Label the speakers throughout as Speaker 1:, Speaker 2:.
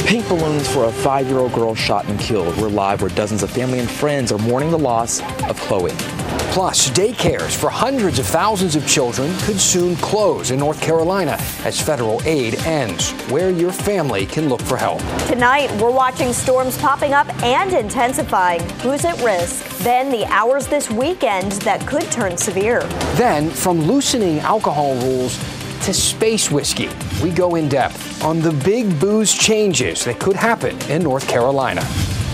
Speaker 1: Pink balloons for a 5-year-old girl shot and killed. We're live where dozens of family and friends are mourning the loss of Chloe.
Speaker 2: Plus, daycares for hundreds of thousands of children could soon close in North Carolina as federal aid ends. Where your family can look for help.
Speaker 3: Tonight, we're watching storms popping up and intensifying. Who's at risk? Then the hours this weekend that could turn severe.
Speaker 2: Then, from loosening alcohol rules to space whiskey, we go in depth on the big booze changes that could happen in North Carolina.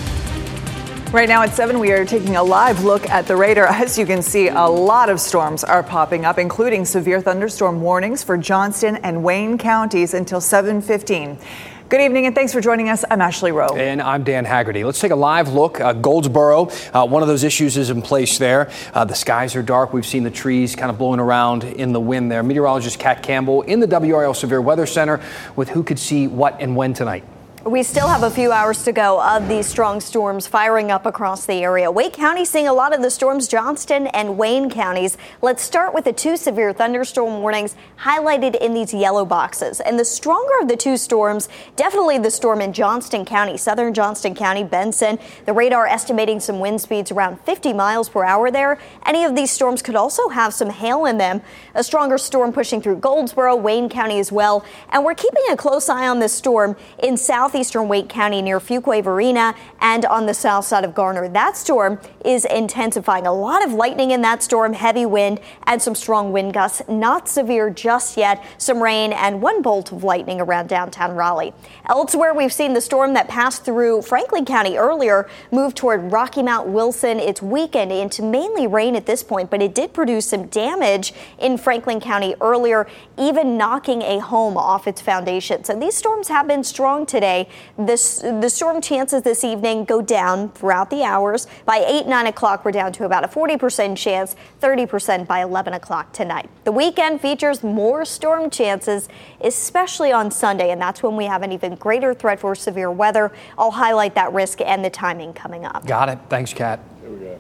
Speaker 4: Right now at 7, we are taking a live look at the radar. As you can see, a lot of storms are popping up, including severe thunderstorm warnings for Johnston and Wayne counties until 7:15. Good evening and thanks for joining us. I'm Ashley Rowe.
Speaker 2: And I'm Dan Haggerty. Let's take a live look. Goldsboro, one of those issues is in place there. The skies are dark. We've seen the trees kind of blowing around in the wind there. Meteorologist Kat Campbell in the WRAL Severe Weather Center with who could see what and when tonight.
Speaker 3: We still have a few hours to go of these strong storms firing up across the area. Wake County seeing a lot of the storms, Johnston and Wayne counties. Let's start with the 2 severe thunderstorm warnings highlighted in these yellow boxes. And the stronger of the 2 storms, definitely the storm in Johnston County, southern Johnston County, Benson. The radar estimating some wind speeds around 50 miles per hour there. Any of these storms could also have some hail in them. A stronger storm pushing through Goldsboro, Wayne County as well. And we're keeping a close eye on this storm in southeastern Wake County near Fuquay-Varina and on the south side of Garner. That storm is intensifying. A lot of lightning in that storm, heavy wind and some strong wind gusts. Not severe just yet. Some rain and 1 bolt of lightning around downtown Raleigh. Elsewhere, we've seen the storm that passed through Franklin County earlier move toward Rocky Mount Wilson. It's weakened into mainly rain at this point, but it did produce some damage in Franklin County earlier, even knocking a home off its foundations. And these storms have been strong today. The storm chances this evening go down throughout the hours. By 8-9 o'clock, we're down to about a 40% chance, 30% by 11 o'clock tonight. The weekend features more storm chances, especially on Sunday, and that's when we have an even greater threat for severe weather. I'll highlight that risk and the timing coming up.
Speaker 2: Got it. Thanks, Kat.
Speaker 5: There we go.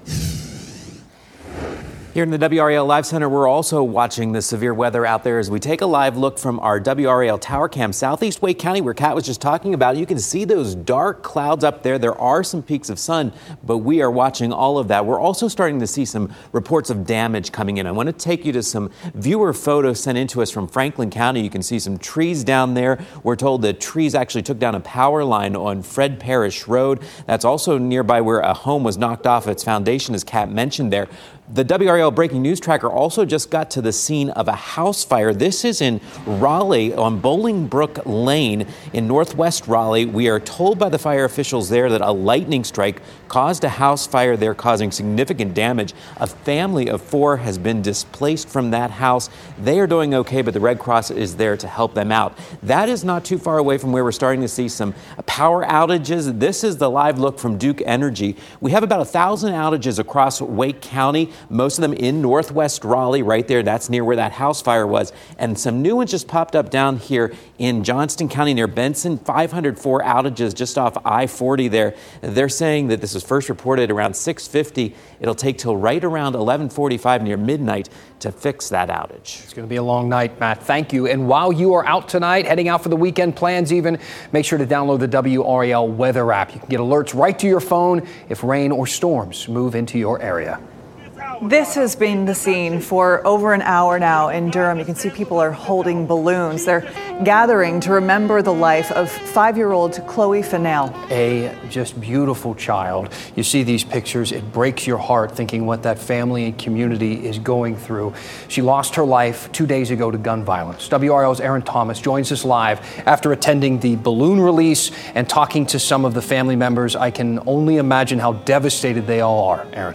Speaker 6: Here in the WRAL Live Center, we're also watching the severe weather out there as we take a live look from our WRAL Tower Cam, southeast Wake County, where Kat was just talking about. You can see those dark clouds up there. There are some peaks of sun, but we are watching all of that. We're also starting to see some reports of damage coming in. I want to take you to some viewer photos sent in to us from Franklin County. You can see some trees down there. We're told that trees actually took down a power line on Fred Parrish Road. That's also nearby where a home was knocked off its foundation, as Kat mentioned there. The WRAL Breaking News Tracker also just got to the scene of a house fire. This is in Raleigh on Bolingbrook Lane in northwest Raleigh. We are told by the fire officials there that a lightning strike caused a house fire there, causing significant damage. A family of 4 has been displaced from that house. They are doing okay, but the Red Cross is there to help them out. That is not too far away from where we're starting to see some power outages. This is the live look from Duke Energy. We have about 1,000 outages across Wake County. Most of them in northwest Raleigh, right there. That's near where that house fire was. And some new ones just popped up down here in Johnston County near Benson. 504 outages just off I-40 there. They're saying that this was first reported around 6:50. It'll take till right around 11:45 near midnight to fix that outage.
Speaker 2: It's going to be a long night, Matt. Thank you. And while you are out tonight, heading out for the weekend plans even, make sure to download the WRAL weather app. You can get alerts right to your phone if rain or storms move into your area.
Speaker 4: This has been the scene for over an hour now in Durham. You can see people are holding balloons. They're gathering to remember the life of 5-year-old Chloe Fennell.
Speaker 2: A just beautiful child. You see these pictures, it breaks your heart thinking what that family and community is going through. She lost her life 2 days ago to gun violence. WRAL's Aaron Thomas joins us live after attending the balloon release and talking to some of the family members. I can only imagine how devastated they all are. Aaron.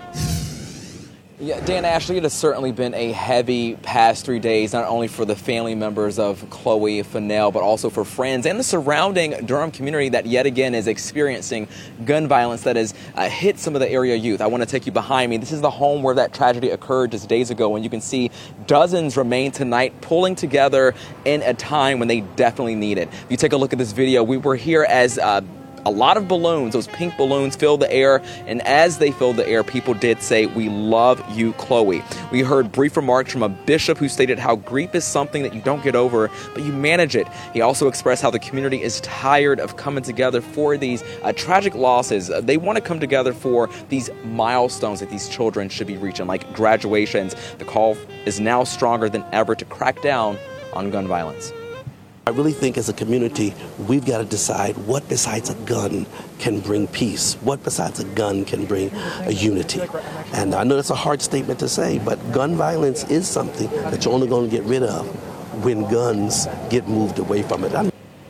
Speaker 1: Yeah, Dan, Ashley, it has certainly been a heavy past 3 days, not only for the family members of Chloe Fennell, but also for friends and the surrounding Durham community that yet again is experiencing gun violence that has hit some of the area youth. I want to take you behind me. This is the home where that tragedy occurred just days ago, and you can see dozens remain tonight pulling together in a time when they definitely need it. If you take a look at this video, we were here as a lot of balloons. Those pink balloons filled the air, and as they filled the air, people did say, "We love you, Chloe." We heard brief remarks from a bishop who stated how grief is something that you don't get over, but you manage it. He also expressed how the community is tired of coming together for these tragic losses. They want to come together for these milestones that these children should be reaching, like graduations. The call is now stronger than ever to crack down on gun violence.
Speaker 5: I really think as a community, we've got to decide what besides a gun can bring peace, what besides a gun can bring a unity. And I know that's a hard statement to say, but gun violence is something that you're only going to get rid of when guns get moved away from it.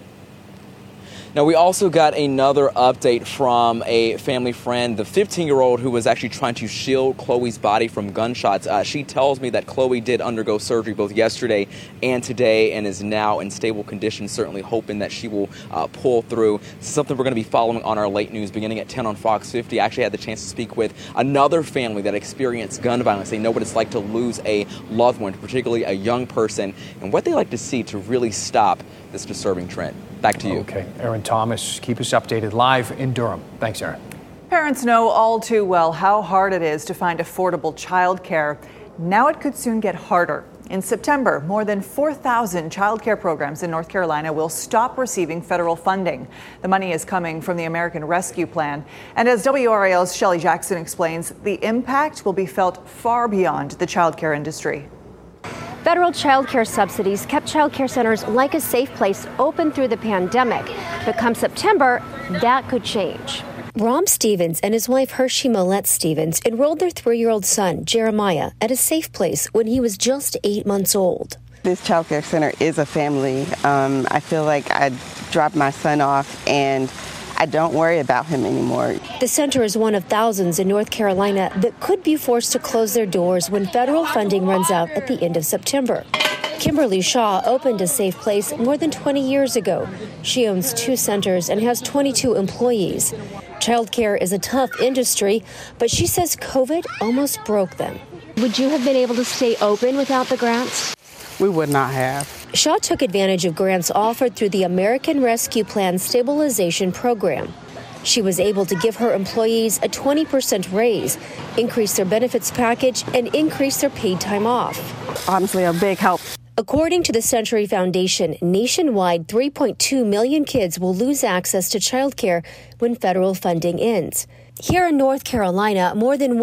Speaker 1: Now, we also got another update from a family friend, the 15-year-old who was actually trying to shield Chloe's body from gunshots. She tells me that Chloe did undergo surgery both yesterday and today and is now in stable condition, certainly hoping that she will pull through. This is something we're going to be following on our late news beginning at 10 on Fox 50. I actually had the chance to speak with another family that experienced gun violence. They know what it's like to lose a loved one, particularly a young person, and what they like to see to really stop this disturbing trend. Back to you.
Speaker 2: Okay, Aaron Thomas, keep us updated live in Durham. Thanks, Aaron.
Speaker 4: Parents know all too well how hard it is to find affordable childcare. Now it could soon get harder. In September, more than 4,000 childcare programs in North Carolina will stop receiving federal funding. The money is coming from the American Rescue Plan. And as WRAL's Shelley Jackson explains, the impact will be felt far beyond the childcare industry.
Speaker 7: Federal child care subsidies kept child care centers like a safe place open through the pandemic. But come September, that could change.
Speaker 8: Rom Stevens and his wife Hershey Millette Stevens enrolled their 3-year-old son, Jeremiah, at a safe place when he was just 8 months old.
Speaker 9: This child care center is a family. I feel like I dropped my son off and I don't worry about him anymore.
Speaker 8: The center is one of thousands in North Carolina that could be forced to close their doors when federal funding runs out at the end of September. Kimberly Shaw opened a safe place more than 20 years ago. She owns 2 centers and has 22 employees. Childcare is a tough industry, but she says COVID almost broke them.
Speaker 7: Would you have been able to stay open without the grants?
Speaker 9: We would not have.
Speaker 8: Shaw took advantage of grants offered through the American Rescue Plan Stabilization Program. She was able to give her employees a 20% raise, increase their benefits package, and increase their paid time off.
Speaker 9: Honestly, a big help.
Speaker 8: According to the Century Foundation, nationwide 3.2 million kids will lose access to childcare when federal funding ends. Here in North Carolina, more than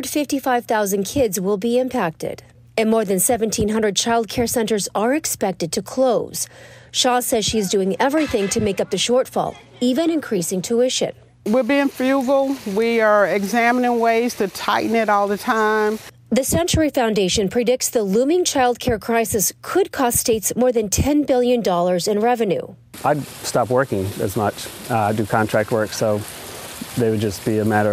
Speaker 8: 155,000 kids will be impacted. And more than 1,700 child care centers are expected to close. Shaw says she's doing everything to make up the shortfall, even increasing tuition.
Speaker 9: We're being frugal. We are examining ways to tighten it all the time.
Speaker 8: The Century Foundation predicts the looming child care crisis could cost states more than $10 billion in revenue.
Speaker 10: I'd stop working as much. I do contract work, so they would just be a matter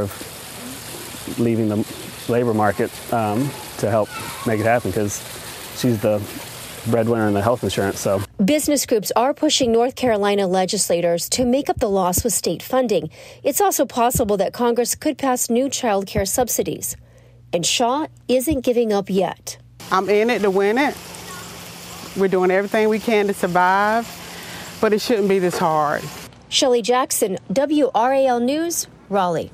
Speaker 10: of leaving the labor market to help make it happen, because she's the breadwinner in the health insurance. So
Speaker 8: business groups are pushing North Carolina legislators to make up the loss with state funding. It's also possible that Congress could pass new child care subsidies. And Shaw isn't giving up yet.
Speaker 9: I'm in it to win it. We're doing everything we can to survive, but it shouldn't be this hard.
Speaker 8: Shelley Jackson, WRAL News, Raleigh.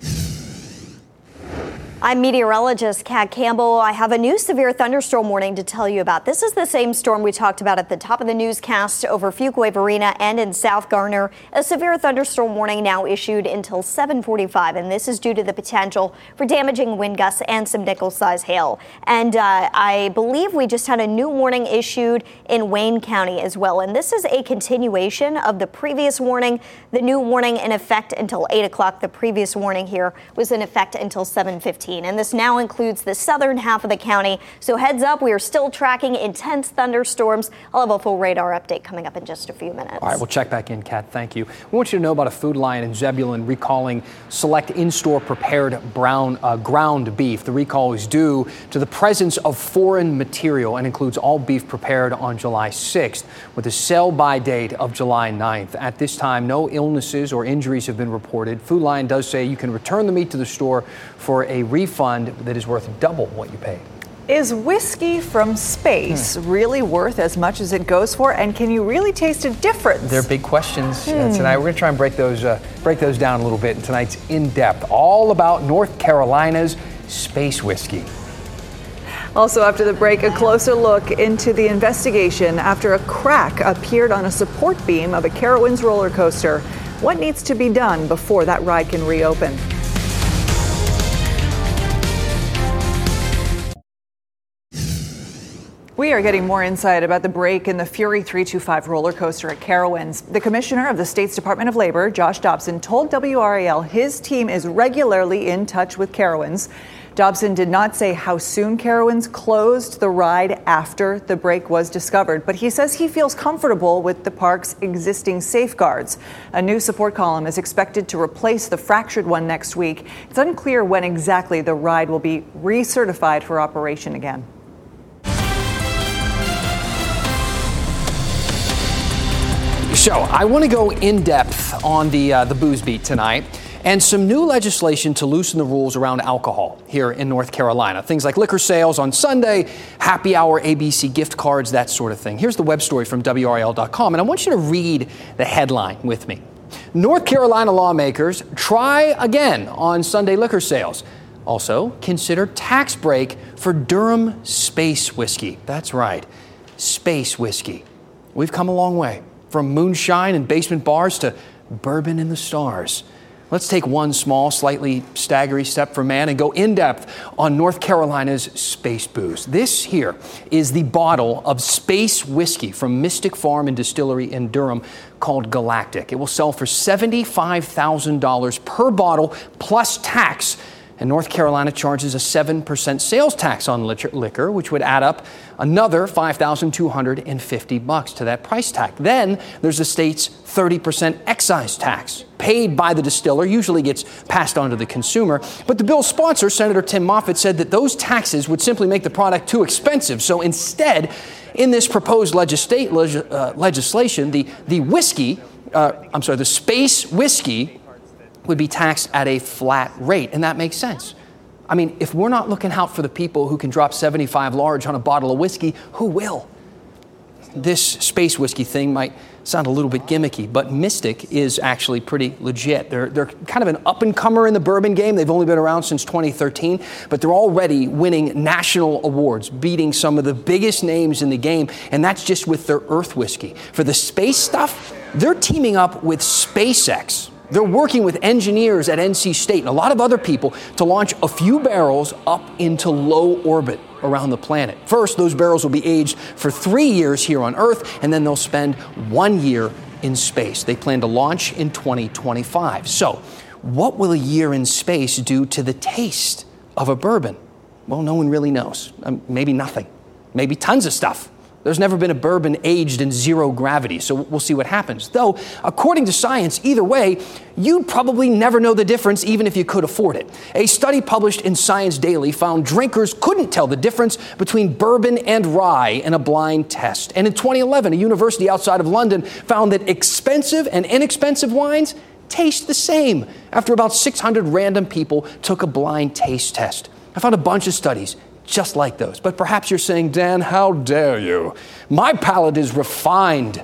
Speaker 3: I'm meteorologist Kat Campbell. I have a new severe thunderstorm warning to tell you about. This is the same storm we talked about at the top of the newscast over Fuquay-Varina and in South Garner. A severe thunderstorm warning now issued until 7:45, and this is due to the potential for damaging wind gusts and some nickel-size hail. And I believe we just had a new warning issued in Wayne County as well. And this is a continuation of the previous warning. The new warning in effect until 8 o'clock. The previous warning here was in effect until 7:15. And this now includes the southern half of the county. So heads up, we are still tracking intense thunderstorms. I'll have a full radar update coming up in just a few minutes.
Speaker 2: All right, we'll check back in, Kat. Thank you. We want you to know about a Food Lion in Zebulon recalling select in-store prepared ground beef. The recall is due to the presence of foreign material and includes all beef prepared on July 6th with a sell-by date of July 9th. At this time, no illnesses or injuries have been reported. Food Lion does say you can return the meat to the store for a refund that is worth double what you paid.
Speaker 4: Is whiskey from space really worth as much as it goes for? And can you really taste a difference?
Speaker 2: They're big questions tonight. We're going to try and break those down a little bit in tonight's In Depth, all about North Carolina's space whiskey.
Speaker 4: Also after the break, a closer look into the investigation after a crack appeared on a support beam of a Carowinds roller coaster. What needs to be done before that ride can reopen? We are getting more insight about the break in the Fury 325 roller coaster at Carowinds. The commissioner of the State's Department of Labor, Josh Dobson, told WRAL his team is regularly in touch with Carowinds. Dobson did not say how soon Carowinds closed the ride after the break was discovered, but he says he feels comfortable with the park's existing safeguards. A new support column is expected to replace the fractured one next week. It's unclear when exactly the ride will be recertified for operation again.
Speaker 2: So I want to go in depth on the booze beat tonight and some new legislation to loosen the rules around alcohol here in North Carolina. Things like liquor sales on Sunday, happy hour ABC gift cards, that sort of thing. Here's the web story from WRAL.com, and I want you to read the headline with me. North Carolina lawmakers try again on Sunday liquor sales. Also, consider tax break for Durham space whiskey. That's right, space whiskey. We've come a long way. From moonshine and basement bars to bourbon in the stars. Let's take one small, slightly staggery step for man and go in depth on North Carolina's space booze. This here is the bottle of space whiskey from Mystic Farm and Distillery in Durham called Galactic. It will sell for $75,000 per bottle plus tax. And North Carolina charges a 7% sales tax on liquor, which would add up another $5,250 to that price tag. Then there's the state's 30% excise tax, paid by the distiller, usually gets passed on to the consumer. But the bill's sponsor, Senator Tim Moffitt, said that those taxes would simply make the product too expensive. So instead, in this proposed legislation, the space whiskey would be taxed at a flat rate, and that makes sense. I mean, if we're not looking out for the people who can drop 75 large on a bottle of whiskey, who will? This space whiskey thing might sound a little bit gimmicky, but Mystic is actually pretty legit. They're kind of an up-and-comer in the bourbon game. They've only been around since 2013, but they're already winning national awards, beating some of the biggest names in the game, and that's just with their Earth whiskey. For the space stuff, they're teaming up with SpaceX. They're working with engineers at NC State and a lot of other people to launch a few barrels up into low orbit around the planet. First, those barrels will be aged for 3 years here on Earth, and then they'll spend 1 year in space. They plan to launch in 2025. So, what will a year in space do to the taste of a bourbon? Well, no one really knows. Maybe nothing. Maybe tons of stuff. There's never been a bourbon aged in zero gravity, so we'll see what happens. Though, according to science, either way, you'd probably never know the difference even if you could afford it. A study published in Science Daily found drinkers couldn't tell the difference between bourbon and rye in a blind test. And in 2011, a university outside of London found that expensive and inexpensive wines taste the same after about 600 random people took a blind taste test. I found a bunch of studies just like those. But perhaps you're saying, Dan, how dare you? My palate is refined.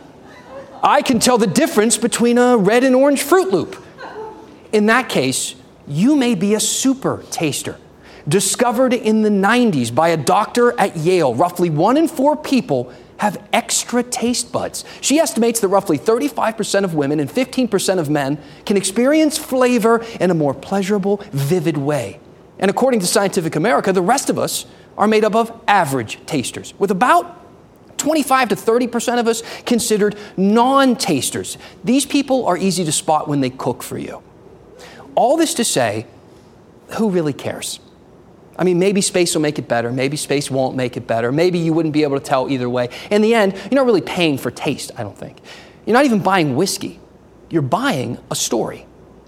Speaker 2: I can tell the difference between a red and orange Fruit Loop. In that case, you may be a super taster. Discovered in the 90s by a doctor at Yale, roughly 1 in 4 people have extra taste buds. She estimates that roughly 35% of women and 15% of men can experience flavor in a more pleasurable, vivid way. And according to Scientific America, the rest of us are made up of average tasters, with about 25 to 30% of us considered non-tasters. These people are easy to spot when they cook for you. All this to say, who really cares? I mean, maybe space will make it better. Maybe space won't make it better. Maybe you wouldn't be able to tell either way. In the end, you're not really paying for taste, I don't think. You're not even buying whiskey. You're buying a story.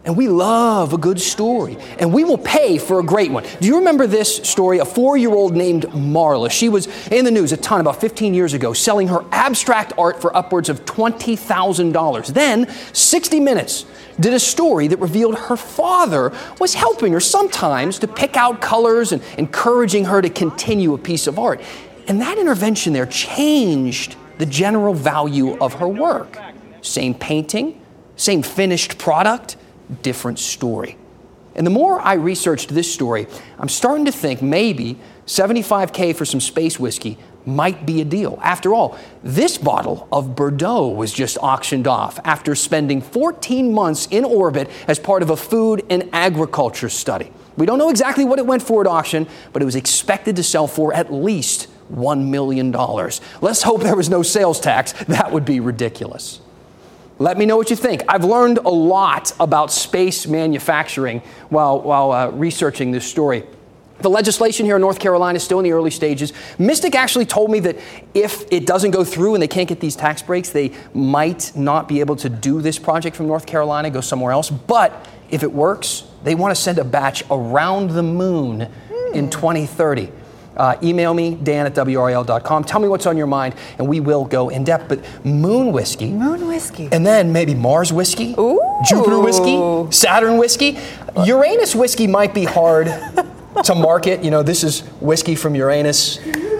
Speaker 2: And we love a good story, and we will pay for a great one. Do you remember this story? A 4-year-old named Marla. She was in the news a ton about 15 years ago, selling her abstract art for upwards of $20,000. Then, 60 Minutes did a story that revealed her father was helping her sometimes to pick out colors and encouraging her to continue a piece of art. And that intervention there changed the general value of her work. Same painting, same finished product, different story. And the more I researched this story, I'm starting to think maybe $75K for some space whiskey might be a deal. After all, this bottle of Bordeaux was just auctioned off after spending 14 months in orbit as part of a food and agriculture study. We don't know exactly what it went for at auction, but it was expected to sell for at least $1 million. Let's hope there was no sales tax. That would be ridiculous. Let me know what you think. I've learned a lot about space manufacturing while researching this story. The legislation here in North Carolina is still in the early stages. Mystic actually told me that if it doesn't go through and they can't get these tax breaks, they might not be able to do this project from North Carolina, go somewhere else. But if it works, they want to send a batch around the moon in 2030. Email me, dan@WRAL.com. Tell me what's on your mind, and we will go in depth. But moon whiskey.
Speaker 4: Moon whiskey.
Speaker 2: And then maybe Mars whiskey.
Speaker 4: Ooh.
Speaker 2: Jupiter whiskey. Saturn whiskey. Uranus whiskey might be hard to market. You know, this is whiskey from Uranus.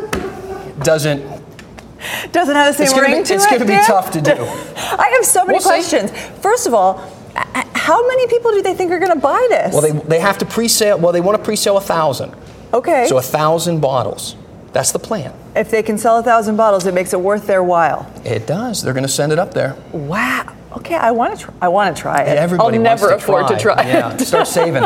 Speaker 2: Doesn't
Speaker 4: have the same ring to it.
Speaker 2: It's going to be tough to do.
Speaker 4: I have so many questions. First of all, how many people do they think are going to buy this?
Speaker 2: Well, they have to pre-sale. Well, they want to pre-sale 1,000.
Speaker 4: Okay.
Speaker 2: So 1,000 bottles. That's the plan.
Speaker 4: If they can sell 1,000 bottles, it makes it worth their while.
Speaker 2: It does. They're going to send it up there.
Speaker 4: Wow. Okay, I want to try it.
Speaker 2: Everybody
Speaker 4: I'll never afford to try it.
Speaker 2: Yeah, start saving.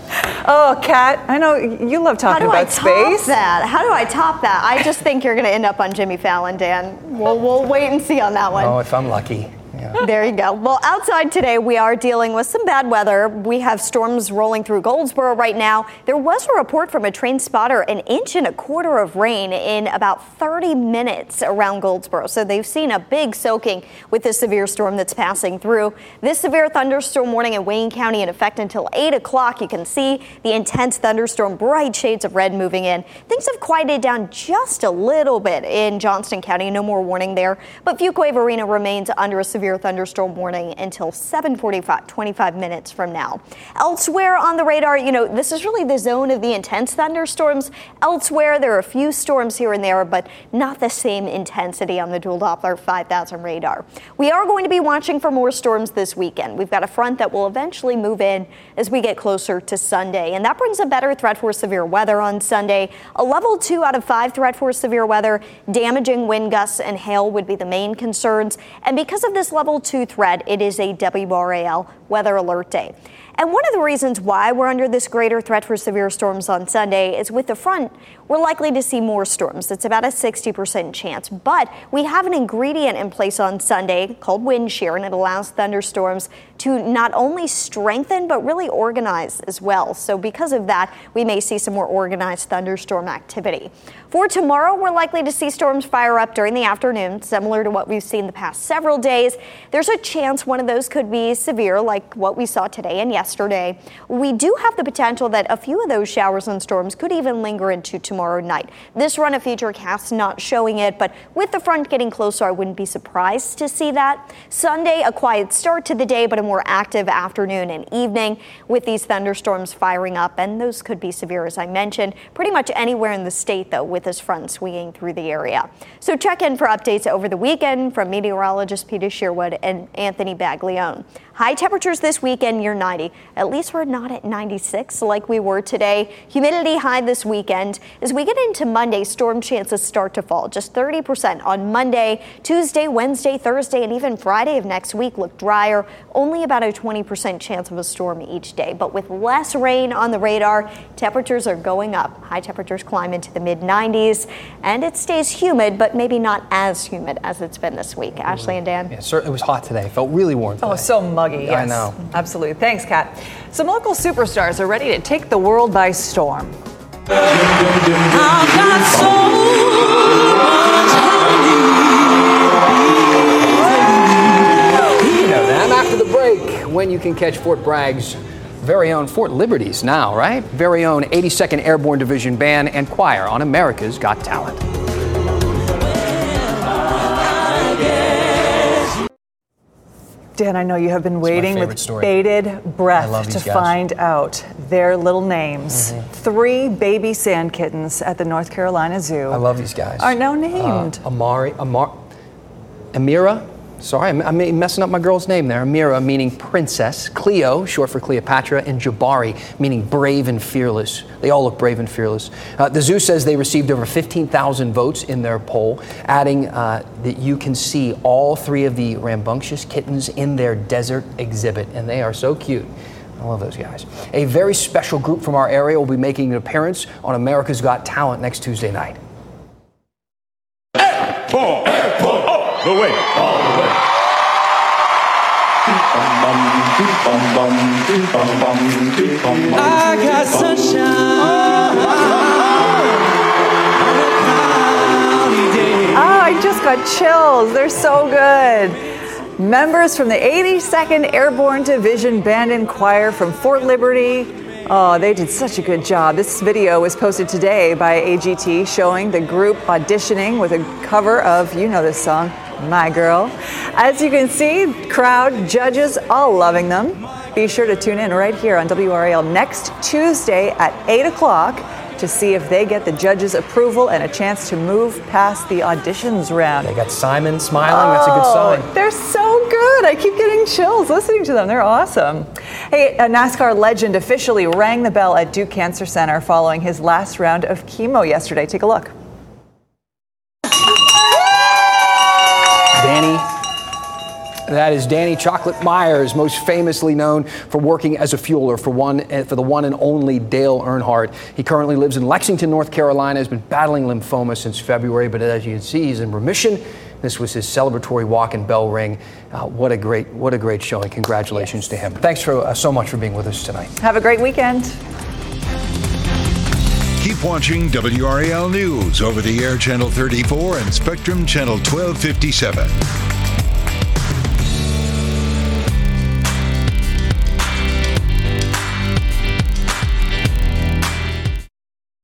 Speaker 4: Oh, Kat, I know you love talking about space.
Speaker 3: How do I top that? I just think you're going to end up on Jimmy Fallon, Dan. We'll wait and see on that one.
Speaker 2: Oh, if I'm lucky. Yeah.
Speaker 3: There you go. Well, outside today, we are dealing with some bad weather. We have storms rolling through Goldsboro right now. There was a report from a train spotter, 1.25 inches of rain in about 30 minutes around Goldsboro. So they've seen a big soaking with this severe storm that's passing through. This severe thunderstorm warning in Wayne County in effect until 8 o'clock. You can see the intense thunderstorm, bright shades of red moving in. Things have quieted down just a little bit in Johnston County. No more warning there. But Fuquay-Varina remains under a severe thunderstorm warning until 7:45, 25 minutes from now. Elsewhere on the radar, this is really the zone of the intense thunderstorms. Elsewhere, there are a few storms here and there, but not the same intensity on the Dual Doppler 5000 radar. We are going to be watching for more storms this weekend. We've got a front that will eventually move in as we get closer to Sunday, and that brings a better threat for severe weather on Sunday. A level 2 out of 5 threat for severe weather. Damaging wind gusts and hail would be the main concerns, and because of this level 2 threat, it is a WRAL weather alert day. And one of the reasons why we're under this greater threat for severe storms on Sunday is with the front, we're likely to see more storms. It's about a 60% chance. But we have an ingredient in place on Sunday called wind shear, and it allows thunderstorms to not only strengthen, but really organize as well. So because of that, we may see some more organized thunderstorm activity. For tomorrow, we're likely to see storms fire up during the afternoon, similar to what we've seen the past several days. There's a chance one of those could be severe, like what we saw today and yesterday. We do have the potential that a few of those showers and storms could even linger into tomorrow night. This run of Futurecast not showing it, but with the front getting closer, I wouldn't be surprised to see that. Sunday, a quiet start to the day, but a more active afternoon and evening with these thunderstorms firing up, and those could be severe, as I mentioned, pretty much anywhere in the state, though, with this front swinging through the area. So check in for updates over the weekend from meteorologist Peter Sherwood and Anthony Baglione. High temperatures this weekend near 90. At least we're not at 96 like we were today. Humidity high this weekend. As we get into Monday, storm chances start to fall. Just 30% on Monday. Tuesday, Wednesday, Thursday, and even Friday of next week look drier. Only about a 20% chance of a storm each day. But with less rain on the radar, temperatures are going up. High temperatures climb into the mid-90s. And it stays humid, but maybe not as humid as it's been this week. Ashley and Dan?
Speaker 2: Yeah, it was hot today. It felt really warm today.
Speaker 4: Oh, so muggy. Yes.
Speaker 2: I know.
Speaker 4: Absolutely. Thanks, Kat. Some local superstars are ready to take the world by storm.
Speaker 11: I've got so much honey.
Speaker 2: You know that. After the break, when you can catch Fort Bragg's very own Fort Liberty's now, right? Very own 82nd Airborne Division Band and Choir on America's Got Talent.
Speaker 4: Dan, I know you have been waiting with bated breath to find out their little names. 3 baby sand kittens at the North Carolina Zoo.
Speaker 2: I love these guys.
Speaker 4: Are now named.
Speaker 2: Amira. Sorry, I'm messing up my girl's name there. Amira, meaning princess. Cleo, short for Cleopatra. And Jabari, meaning brave and fearless. They all look brave and fearless. The zoo says they received over 15,000 votes in their poll, adding that you can see all 3 of the rambunctious kittens in their desert exhibit. And they are so cute. I love those guys. A very special group from our area will be making an appearance on America's Got Talent next Tuesday night.
Speaker 12: All the way.
Speaker 11: I got sunshine.
Speaker 4: I just got chills. They're so good. Members from the 82nd Airborne Division Band and Choir from Fort Liberty. Oh, they did such a good job. This video was posted today by AGT showing the group auditioning with a cover of, you know this song, My Girl. As you can see, crowd, judges, all loving them. Be sure to tune in right here on WRAL next Tuesday at 8 o'clock to see if they get the judges' approval and a chance to move past the auditions round.
Speaker 2: They got Simon smiling. That's a good sign.
Speaker 4: They're so good. I keep getting chills listening to them. They're awesome. Hey, a NASCAR legend officially rang the bell at Duke Cancer Center following his last round of chemo yesterday. Take a look.
Speaker 2: That is Danny Chocolate Myers, most famously known for working as a fueler for the one and only Dale Earnhardt. He currently lives in Lexington, North Carolina, has been battling lymphoma since February, but as you can see, he's in remission. This was his celebratory walk and bell ring. What a great showing. Congratulations to him. Thanks so much for being with us tonight.
Speaker 4: Have a great weekend.
Speaker 13: Keep watching WRAL News over the air Channel 34 and Spectrum Channel 1257.